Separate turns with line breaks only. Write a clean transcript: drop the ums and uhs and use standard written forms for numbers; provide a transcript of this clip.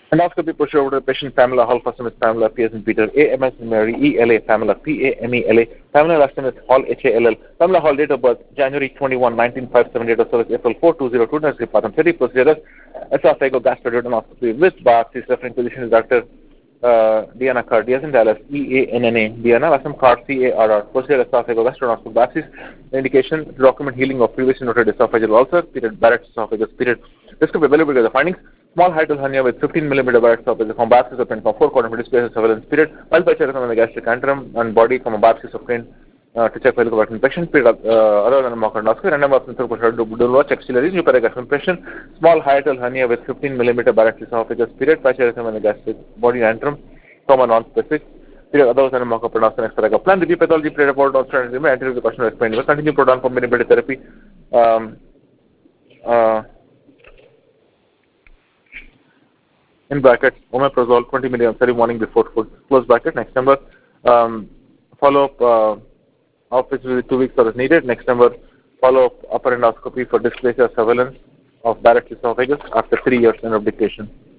Endoscopy push over to patient Pamela Hall, first name is Pamela, P as in Peter, A, M as in Mary, E, L, A, Pamela, P, A, M, E, L, A, Pamela, last name is Hall, H, A, L, L, Pamela Hall, date of birth, January 21, 1957, date of service, April 4, 2002, nurse department, 30, procedure, esophago gastroduodenoscopy with bath, his referring physician is Dr. Diana Carr, D as in Dallas, E-A-N-N-A, Diana, last name Carr, C-A-R-R, procedure, esophago gastroduodenoscopy, basis, indication, document healing of previously noted esophageal ulcer, period, Barrett's esophagus, period, describe availability of the findings, small hiatal hernia with 15 millimeter Barrett's esophagus from biopsies obtained from 4 quadrant displays surveillance period, while by checking on the gastric antrum and body from a biopsies obtained to check for helicobacter infection, period, other than a mock endoscopy, random absence of dual check ciliaries, new paragraph impression, small hiatal hernia with 15 millimeter Barrett's esophagus, period, by checking on the gastric body antrum from a non-specific, period, otherwise than a mock-up endoscopy, next paragraph. Plan review pathology, period, report, non-standard, anterior the question explained. We'll continue proton pump inhibitor therapy. In bracket, omeprazole 20 milligrams every morning before food, close bracket. Next number, follow-up of which will be 2 weeks or is needed. Next number, follow-up upper endoscopy for dysplasia surveillance of Barrett's esophagus after 3 years in dictation.